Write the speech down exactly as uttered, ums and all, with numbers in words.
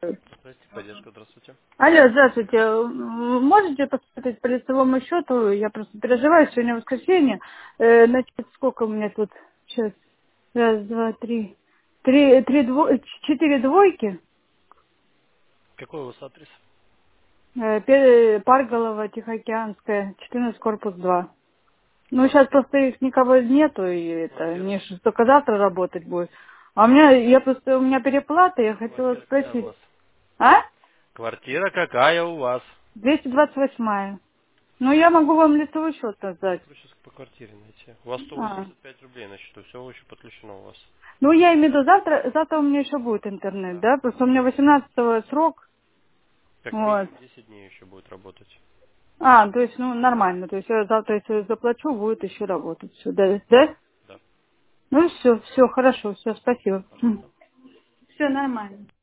Здрасте, поддержка, здравствуйте. Алло, здравствуйте. М, Можете посмотреть по лицевому счету? Я просто переживаю, сегодня воскресенье. Э, значит, сколько у меня тут? Сейчас. Раз, два, три. Три, три дво... Четыре двойки. Какой у вас адрес? Э, пе- Парголова, Тихоокеанская, четырнадцать, корпус два. Ну, сейчас просто их никого нету, и это, Квартира? мне ж только завтра работать будет. А у меня, я просто, у меня переплата, я хотела Квартира какая у спросить. вас? А? Квартира какая у вас? двести двадцать восьмая. Ну, я могу вам лицевой счет Я назвать. прошу по квартире найти. У вас сто А. восемьдесят пять рублей на счету, все еще подключено у вас. Ну, я имею в виду, завтра, завтра у меня еще будет интернет, Да. да? Просто у меня восемнадцатого срок. Как Вот. минимум десять дней еще будет работать. А, то есть, ну, нормально. То есть, я завтра, если заплачу, будет еще работать. Все, да? Да? Да, Ну, все, все, хорошо, все, спасибо. пожалуйста. Все нормально.